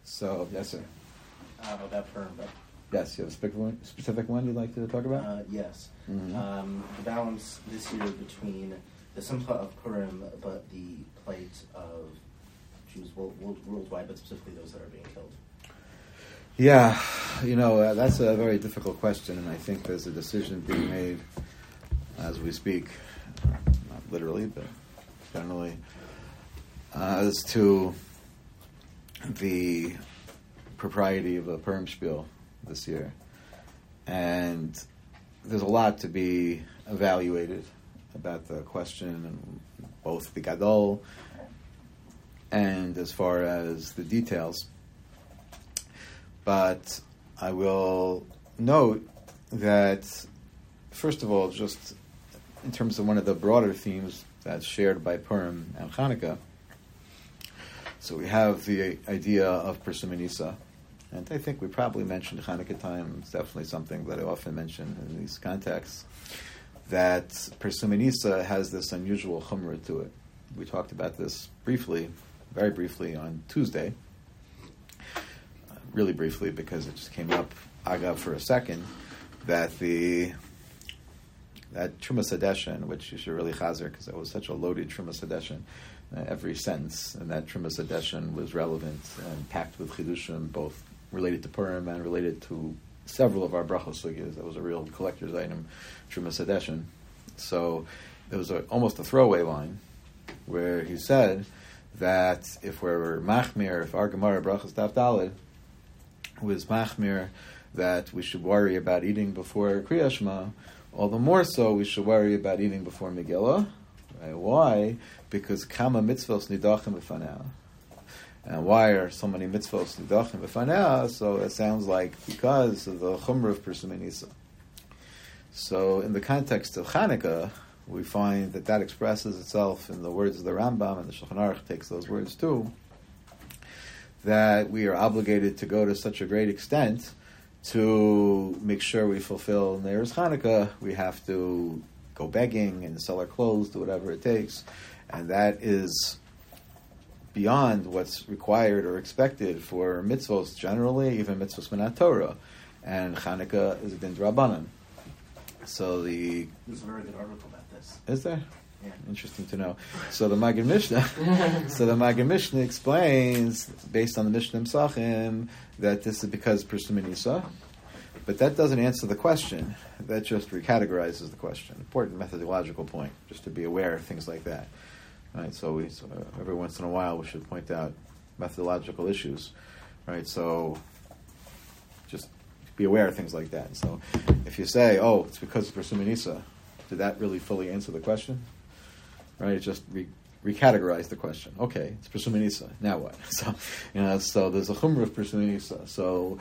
So, yes, sir. About Purim, but Yes, you have a specific one you'd like to talk about? yes. Mm-hmm. The balance this year between the Simcha of Purim, but the plight of Jews worldwide, but specifically those that are being killed. Yeah, that's a very difficult question, and I think there's a decision being made as we speak, not literally, but generally, as to the propriety of a Purim spiel this year. And there's a lot to be evaluated about the question, both the Gadol and as far as the details. But I will note that, first of all, just in terms of one of the broader themes that's shared by Purim and Hanukkah, so we have the idea of Persume Nisa, and I think we probably mentioned Hanukkah time. It's definitely something that I often mention in these contexts, that Persume Nisa has this unusual chumrah to it. We talked about this briefly, very briefly, on Tuesday. Really briefly, because it just came up, agav, for a second, that Trumas Hadeshen, which you should really chazer, because that was such a loaded Trumas Hadeshen, every sentence in that Trumas Hadeshen was relevant and packed with chidushim, both related to Purim and related to several of our brachos sugyas. That was a real collector's item, Trumas Hadeshen. So there was almost a throwaway line where he said that if we're machmir, if our Gemara brachos daf daled was machmir that we should worry about eating before Kriya Shema, all the more so we should worry about eating before Megillah. Right? Why? Because kama mitzvos nidachim b'fanah. And why are so many mitzvos nidachim b'fanah? So it sounds like because of the chumrah of Persume Nisa. So in the context of Hanukkah, we find that expresses itself in the words of the Rambam, and the Shulchan Aruch takes those words too, that we are obligated to go to such a great extent to make sure we fulfill Neiros Hanukkah. We have to go begging and sell our clothes, do whatever it takes. And that is beyond what's required or expected for mitzvos generally, even mitzvos minat Torah. And Hanukkah is a din d'Rabbanan. So there's a very good article about this. Is there? Yeah. Interesting to know. So the Maggid Mishnah explains, based on the Mishnah Pesachim, that this is because Persume Nisa, but that doesn't answer the question. That just recategorizes the question. Important methodological point, just to be aware of things like that. Right. So every once in a while we should point out methodological issues. Right. So just be aware of things like that. So if you say, "Oh, it's because of Persume Nisa," did that really fully answer the question? Right, it just recategorize the question. Okay, it's Persume Nisa. Now what? So there's a chumrah of Persume Nisa. So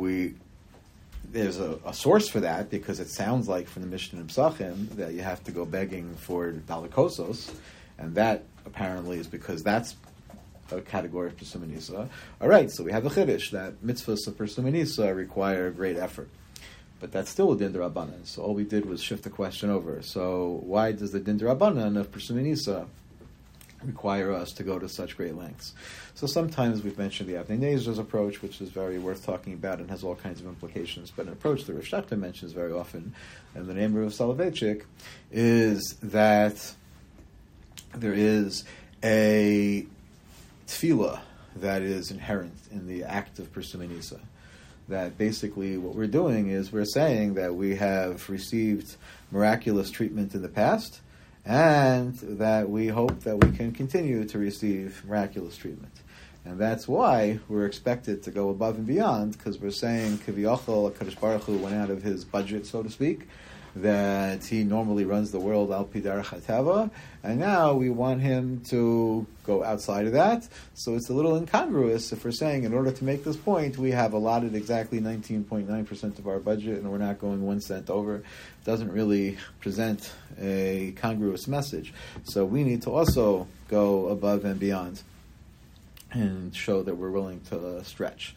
there's a source for that, because it sounds like from the Mishnah and Pesachim that you have to go begging for dalikosos, and that apparently is because that's a category of Persume Nisa. All right, so we have the chiddush that mitzvahs of Persume Nisa require great effort. But that's still a din d'Rabbanan. So all we did was shift the question over. So why does the din d'Rabbanan of Persume Nisa require us to go to such great lengths? So sometimes we've mentioned the Avnei Nezer's approach, which is very worth talking about and has all kinds of implications. But an approach that Rav Schachter mentions very often, and the name of Rav Soloveitchik, is that there is a tefillah that is inherent in the act of Persume Nisa. That basically what we're doing is we're saying that we have received miraculous treatment in the past, and that we hope that we can continue to receive miraculous treatment. And that's why we're expected to go above and beyond, because we're saying Kiviyachol HaKadosh Baruch Hu went out of his budget, so to speak, that he normally runs the world al pi derech hatava, and now we want him to go outside of that. So it's a little incongruous if we're saying in order to make this point we have allotted exactly 19.9% of our budget and we're not going 1 cent over. It doesn't really present a congruous message. So we need to also go above and beyond and show that we're willing to stretch.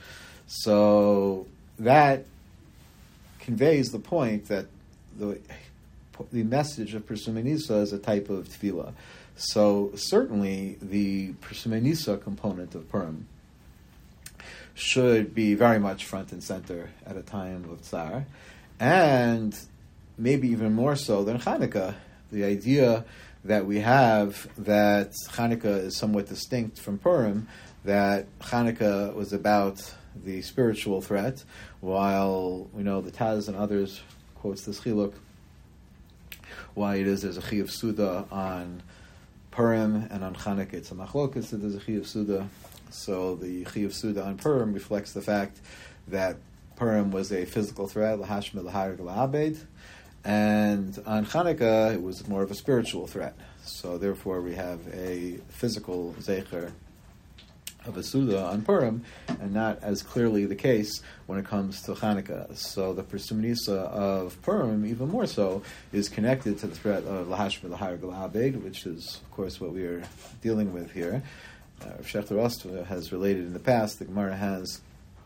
So that conveys the point that the message of Persume Nisa is a type of tefillah. So certainly the Persume Nisa component of Purim should be very much front and center at a time of Tsar, and maybe even more so than Hanukkah. The idea that we have that Hanukkah is somewhat distinct from Purim, that Hanukkah was about the spiritual threat, while we know the Taz and others quotes this chiluk, why it is there's a chiyuv suda on Purim and on Hanukkah it's a machlokas that there's a chiyuv suda. So the chiyuv suda on Purim reflects the fact that Purim was a physical threat, lahashmid laharg la'abed, and on Hanukkah it was more of a spiritual threat. So therefore we have a physical zecher of a Suda on Purim, and not as clearly the case when it comes to Hanukkah. So the Persumanisa of Purim, even more so, is connected to the threat of Lahashmer Lahar Galabed, which is, of course, what we are dealing with here. Rav Shechter Oster has related in the past, the Gemara has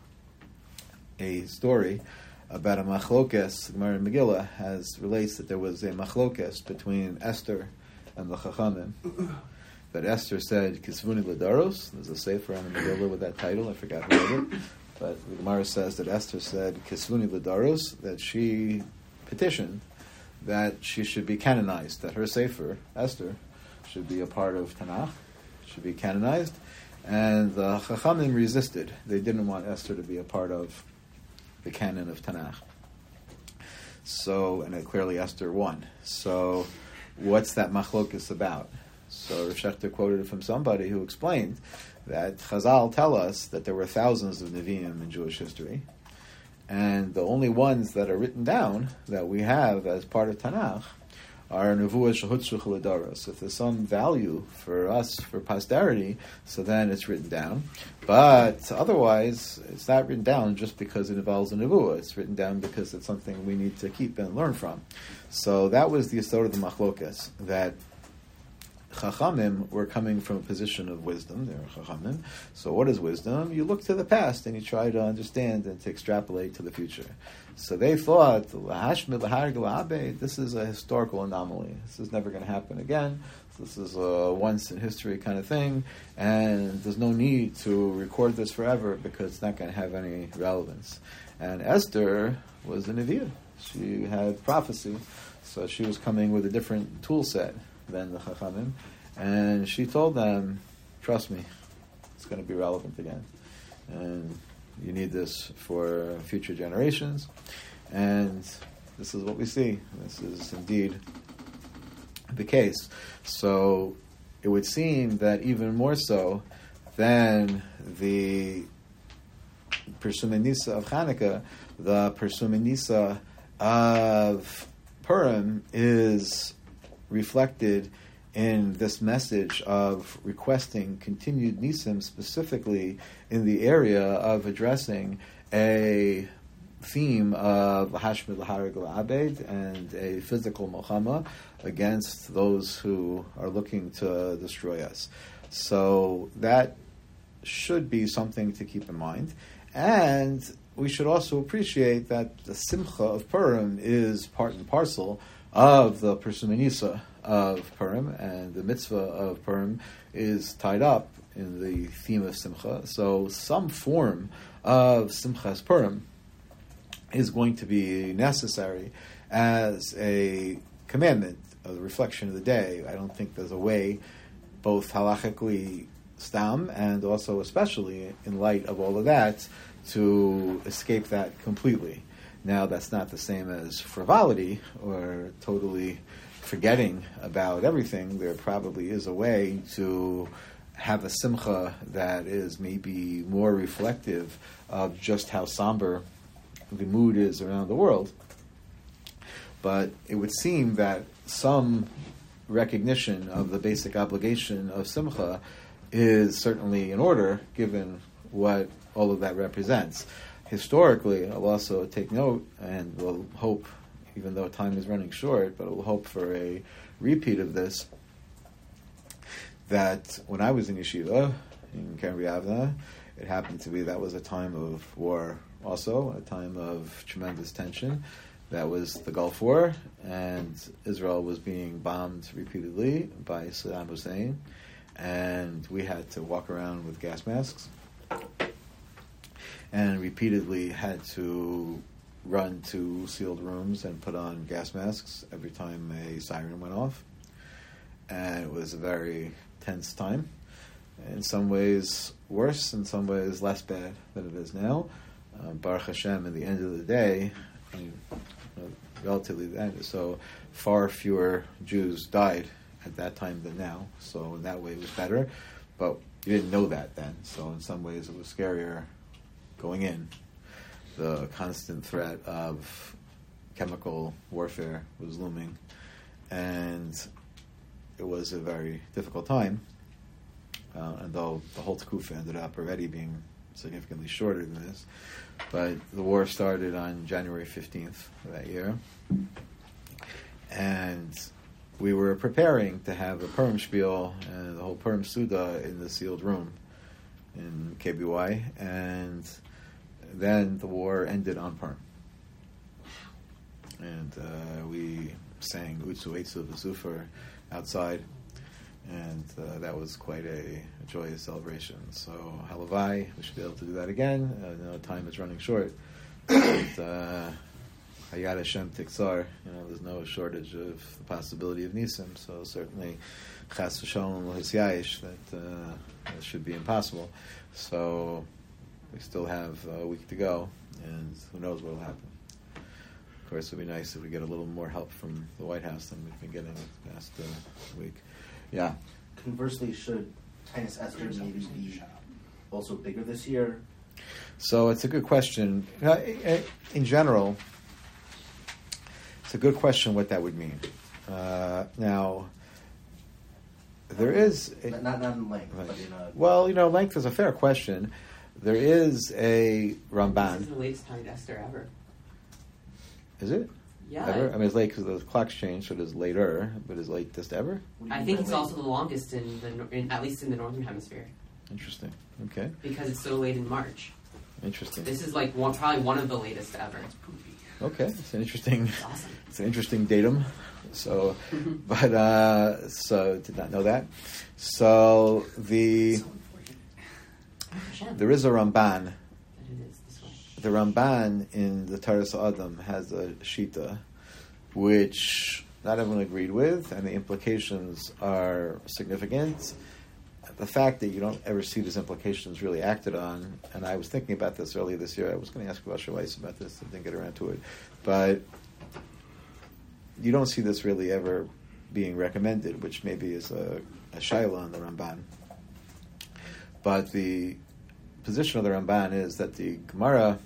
a story about a machlokes. The Gemara in Megillah relates that there was a machlokes between Esther and the Chachamim. That Esther said, Kisvuni Ladaros. There's a sefer on the Megillah with that title. I forgot who wrote it. But the Gemara says that Esther said, Kisvuni Ladaros, that she petitioned that she should be canonized, that her sefer, Esther, should be a part of Tanakh, should be canonized. And the Chachamim resisted. They didn't want Esther to be a part of the canon of Tanakh. So, and clearly Esther won. So, what's that machlokus about? So Rav Shechter quoted it from somebody who explained that Chazal tell us that there were thousands of Nevi'im in Jewish history, and the only ones that are written down that we have as part of Tanakh are Nevuah Shehutzruch L'Doros. If there's some value for us, for posterity, so then it's written down. But otherwise, it's not written down just because it involves a Nevuah. It's written down because it's something we need to keep and learn from. So that was the yesod of the machlokas, that Chachamim were coming from a position of wisdom. They were Chachamim. So what is wisdom? You look to the past and you try to understand and to extrapolate to the future. So they thought, this is a historical anomaly. This is never going to happen again. This is a once-in-history kind of thing, and there's no need to record this forever because it's not going to have any relevance. And Esther was a Nevi'ah. She had prophecy, so she was coming with a different tool set than the Chachamim, and she told them, trust me, it's going to be relevant again, and you need this for future generations. And this is what we see. This is indeed the case. So it would seem that even more so than the Persumanisa of Hanukkah, the Persumanisa of Purim is reflected in this message of requesting continued nisim, specifically in the area of addressing a theme of Hashmid Laharig Abed and a physical Milchama against those who are looking to destroy us. So that should be something to keep in mind. And we should also appreciate that the Simcha of Purim is part and parcel of the Persumanisa of Purim, and the mitzvah of Purim is tied up in the theme of Simcha. So some form of Simchas Purim is going to be necessary as a commandment, a reflection of the day. I don't think there's a way, both halachically stam and also especially in light of all of that, to escape that completely. Now, that's not the same as frivolity or totally forgetting about everything. There probably is a way to have a simcha that is maybe more reflective of just how somber the mood is around the world. But it would seem that some recognition of the basic obligation of simcha is certainly in order, given what all of that represents. Historically, I'll also take note, and we'll hope, even though time is running short, but we'll hope for a repeat of this, that when I was in yeshiva in Keren V'Yavneh, it happened to be that was a time of war also, a time of tremendous tension. That was the Gulf War, and Israel was being bombed repeatedly by Saddam Hussein, and we had to walk around with gas masks. and repeatedly had to run to sealed rooms and put on gas masks every time a siren went off. And it was a very tense time. In some ways worse, in some ways less bad than it is now. Baruch Hashem, at the end of the day, relatively so far fewer Jews died at that time than now. So in that way it was better. But you didn't know that then. So in some ways it was scarier going in. The constant threat of chemical warfare was looming. And it was a very difficult time. And though the whole Tekufa ended up already being significantly shorter than this. But the war started on January 15th of that year. And we were preparing to have a Purim spiel and the whole Purim Suda in the sealed room in KBY. And then the war ended on Purim. And we sang Utsu Eitzu V'Zufer outside. And that was quite a joyous celebration. So, halavai, we should be able to do that again. Time is running short. Hayad Hashem Tiksar, there's no shortage of the possibility of Nisim. So certainly, Chas v'Shalom L'Hisyayish, that should be impossible. So we still have a week to go, and who knows what will happen. Of course, it would be nice if we get a little more help from the White House than we've been getting the past week. Yeah. Conversely, should Tainus Esther maybe be also bigger this year? So it's a good question. In general, it's a good question what that would mean. Now, there is... Not in length, right. But in a... Well, length is a fair question. There is a Ramban. This is the latest Tainus Esther ever. Is it? Yeah. Ever? I mean, it's late because the clock's changed, so it is later, but is latest ever? I think it's also the longest at least in the Northern Hemisphere. Interesting. Okay. Because it's so late in March. Interesting. This is like probably one of the latest ever. Okay, it's an interesting. It's awesome. It's an interesting datum. So, but so did not know that. So there is a Ramban. The Ramban in the Taras Adam has a shita, which not everyone agreed with, and the implications are significant. The fact that you don't ever see these implications really acted on, and I was thinking about this earlier this year. I was going to ask Rosh Weiss about this, I didn't get around to it, but you don't see this really ever being recommended, which maybe is a shaila on the Ramban. But the position of the Ramban is that the Gemara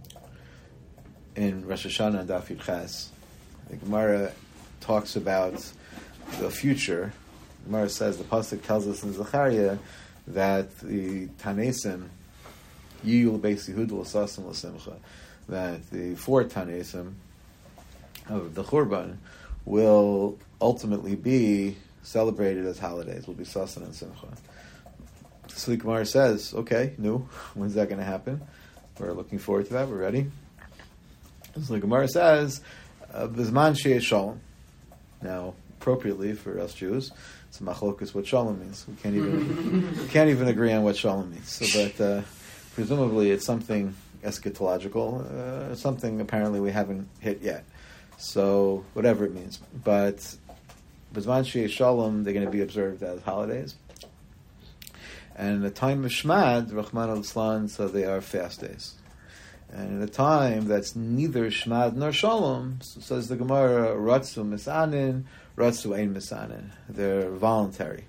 in Rosh Hashanah and Daf Yud Ches, the Gemara talks about the future. The Gemara says, the pasuk tells us in Zechariah that the Tanesim, Yiyul Beis Yehuda L'Sasim L'Simcha, that the 4 Tanesim of the Churban will ultimately be celebrated as holidays, will be Sasan and Simcha. So the Gemara says, okay, when's that going to happen? We're looking forward to that, we're ready. So the Gemara says, Bizman Sheyeh Shalom. Now, appropriately for us Jews, it's a machlokus what Shalom means. We can't even agree on what Shalom means. So, but presumably it's something eschatological, something apparently we haven't hit yet. So, whatever it means. But Bizman Sheyeh Shalom, they're going to be observed as holidays. And in the time of Shmad, Rahman al-Islan, so they are fast days. And in a time that's neither Shmad nor Shalom, so says the Gemara, Ratzu Misanin, Ratzu Ein Misanin. They're voluntary.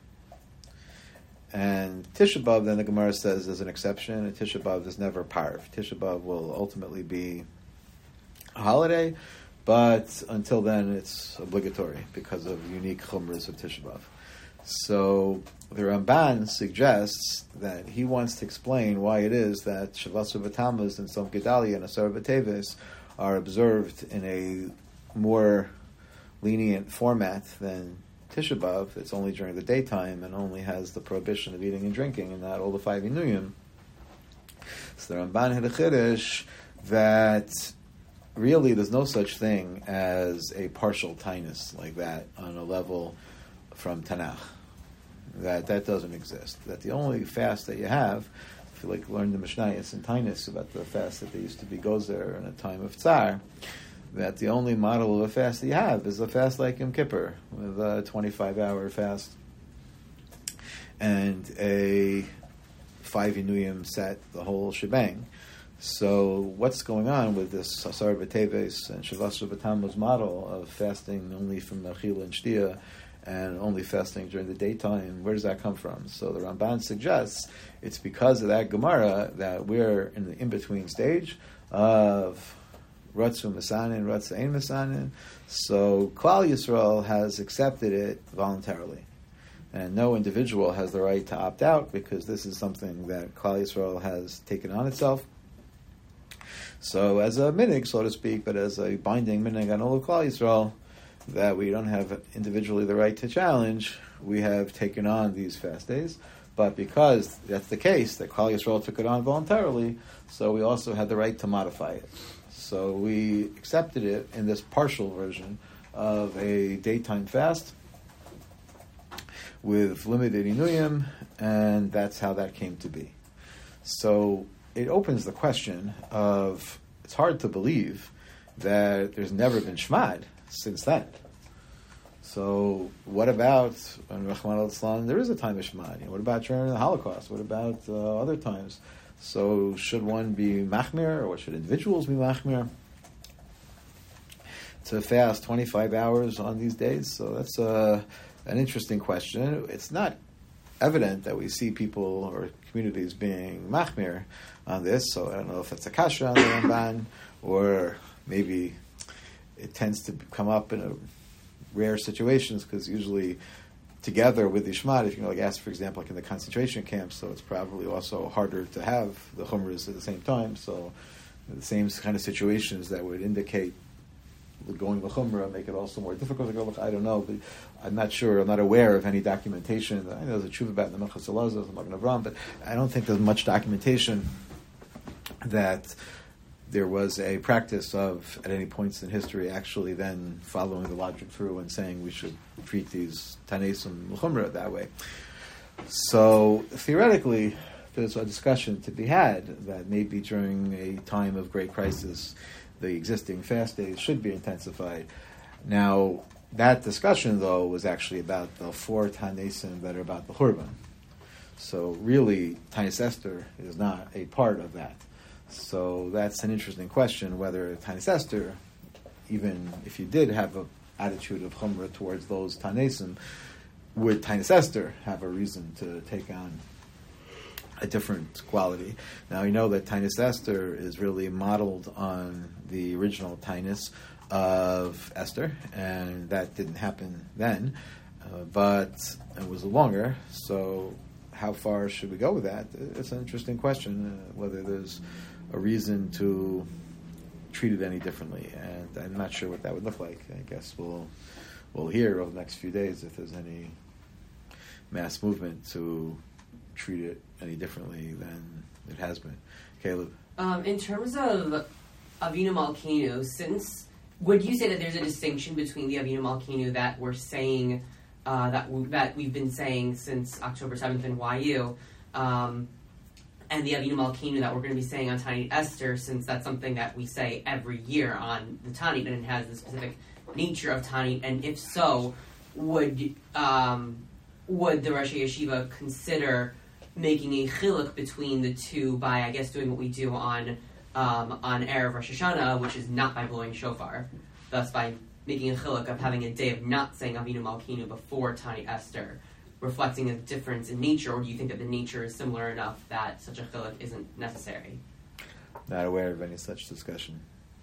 And Tisha B'Av, then the Gemara says, is an exception, and Tisha B'Av is never parv. Tisha B'Av will ultimately be a holiday, but until then it's obligatory because of unique chumras of Tisha B'Av. So the Ramban suggests that he wants to explain why it is that Shavasar B'Tammuz and Tzom Gedalia and Asar B'Teves are observed in a more lenient format than Tisha B'Av. It's only during the daytime and only has the prohibition of eating and drinking and not all the 5 Inuyim. So the Ramban had a chiddush that really there's no such thing as a partial tainus like that on a level from Tanakh. That doesn't exist. That the only fast that you have, if you learn the Mishnayos and Tainus about the fast that they used to be gozer in a time of Tsar, that the only model of a fast that you have is a fast like Yom Kippur, with a 25-hour fast and a 5 Inuyim set, the whole shebang. So what's going on with this Asar B'Teves and Shavasra B'Tammuz model of fasting only from Achila and Shtia and only fasting during the daytime? Where does that come from? So the Ramban suggests it's because of that Gemara that we're in the in-between stage of Ratzu Misanin, Ratzu Ein Misanin. So Klal Yisrael has accepted it voluntarily. And no individual has the right to opt out because this is something that Klal Yisrael has taken on itself. So as a minig, so to speak, but as a binding minig on all of Klal Yisrael, that we don't have individually the right to challenge, we have taken on these fast days. But because that's the case, that Klal Yisrael took it on voluntarily, so we also had the right to modify it. So we accepted it in this partial version of a daytime fast with limited inuyim, and that's how that came to be. So it opens the question of, it's hard to believe that there's never been Shmad since then. So what about, when Rahman al-Islam, there is a time of Shmad? What about during the Holocaust? What about other times? So should one be machmir, or should individuals be machmir to fast 25 hours on these days? So that's an interesting question. It's not evident that we see people or communities being machmir on this, so I don't know if it's a kasha on the Ramban, or maybe it tends to come up in rare situations, because usually together with the Shmad, if you ask, for example, like in the concentration camps, so it's probably also harder to have the chumras at the same time, so the same kind of situations that would indicate going to chumrah make it also more difficult to go. I don't know, but I'm not sure. I'm not aware of any documentation. I know there's a tshuva about the Mechas Elazar, the Magen Avraham, but I don't think there's much documentation that there was a practice of, at any points in history, actually then following the logic through and saying we should treat these Tanesim L'chumrah that way. So theoretically, there's a discussion to be had that maybe during a time of great crisis, the existing fast days should be intensified. Now, that discussion, though, was actually about the 4 Tanesim that are about the Churban. So really, Tanis Esther is not a part of that. So that's an interesting question, whether Tanis Esther, even if you did have an attitude of Chumrah towards those Tanesim, would Tanis Esther have a reason to take on a different quality? Now, we know that Tanis Esther is really modeled on the original Tanis of Esther, and that didn't happen then, but it was longer, so how far should we go with that? It's an interesting question, whether there's a reason to treat it any differently, and I'm not sure what that would look like. I guess we'll hear over the next few days if there's any mass movement to treat it any differently than it has been. Caleb? In terms of Avinu Malkeinu, would you say that there's a distinction between the Avinu Malkeinu that we're saying, that we've been saying since October 7th in YU, and the Avinu Malkeinu that we're going to be saying on Tanit Esther, since that's something that we say every year on the Tanit, and it has the specific nature of Tanit, and if so, would the Rosh Yeshiva consider making a chiluk between the two by, I guess, doing what we do on Erev Rosh Hashanah, which is not by blowing shofar, thus by making a chiluk of having a day of not saying Avinu Malkeinu before Tanit Esther, reflecting a difference in nature, or do you think that the nature is similar enough that such a chiluk isn't necessary? Not aware of any such discussion.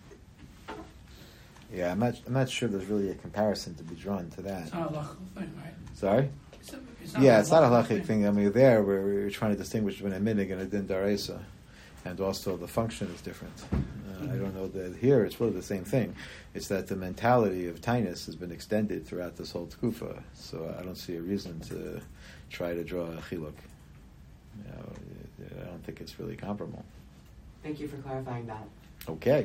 Yeah, I'm not sure there's really a comparison to be drawn to that. It's not a halachic thing, right? Sorry? It's not a halachic thing. I mean, there we're trying to distinguish between a minig and a din daraisa, and also the function is different. I don't know that here it's really the same thing. It's that the mentality of Tainus has been extended throughout this whole tkufa, so I don't see a reason to try to draw a chiluk. I don't think it's really comparable. Thank you for clarifying that. Okay.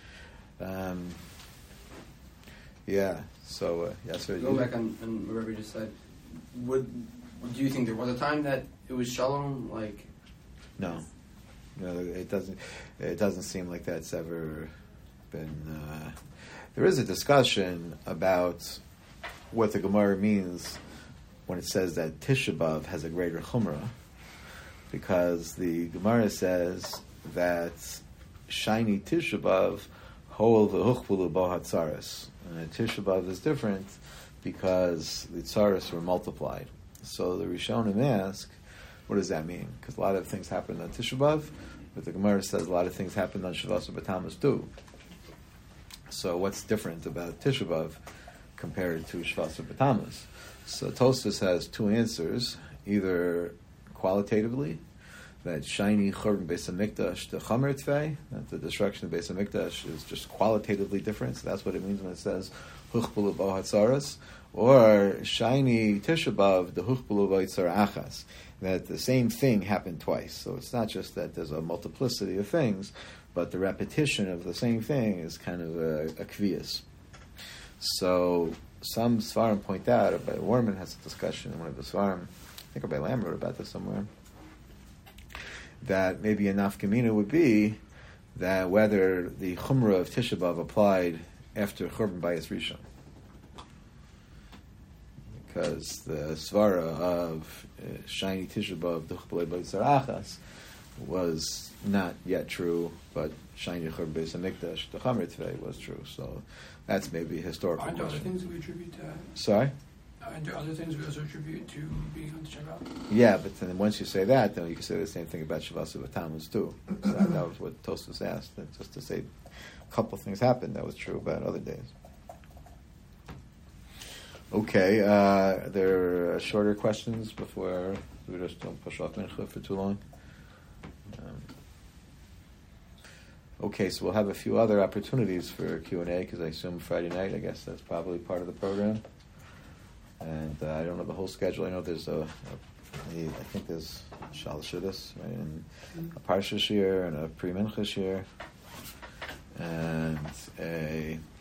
So yes, sir. Go back on what Rebbe just said. Do you think there was a time that it was shalom? Like, no. It doesn't seem like that's ever been. There is a discussion about what the Gemara means when it says that Tisha B'Av has a greater chumrah, because the Gemara says that shiny Tisha B'Av hol v'huchvulu bo hatzaros, and Tisha B'Av is different because the tzaros were multiplied. So the Rishonim ask, what does that mean? Because a lot of things happened on Tisha B'Av, but the Gemara says a lot of things happened on Shavas B'Tammuz too. So what's different about Tisha B'Av compared to Shavas B'Tammuz? So Tosfos has two answers: either qualitatively, that shiny Churban Beis Hamikdash the Chamer Tvei, that the destruction of Beis Hamikdash is just qualitatively different. So that's what it means when it says Huchbulu Bo Hatzaras, or shiny Tisha B'Av the Huchbulu Bo Yitzar Achas, that the same thing happened twice. So it's not just that there's a multiplicity of things, but the repetition of the same thing is kind of a kvias. So some Svarim point out, Rabbi Warman has a discussion in one of the Svarim, I think Rabbi Lam wrote about this somewhere, that maybe a nafkamina would be that whether the chumrah of Tisha B'Av applied after Churban Bayis Rishon. Because the svara of shiny Tisha B'Av Duchbelei B'Yitzar Achas was not yet true, but shiny Churban Beis Hamikdash the Chamer Tvei was true. So that's maybe a historical Aren't there other question. things we attribute to that? Sorry? Aren't there other things we also attribute to being on Shabbat? Yeah, but then once you say that, then you can say the same thing about Shavas B'Tammuz too. So that was what Tosfos asked, that just to say a couple of things happened that was true about other days. Okay, there are shorter questions before we just don't push off Mincha for too long. Okay, so we'll have a few other opportunities for Q&A, because I assume Friday night, I guess that's probably part of the program. And I don't know the whole schedule. I know there's I think there's Shal Shidduch, right, and a Parsha Shir and a Pre-Mincha Shir, and a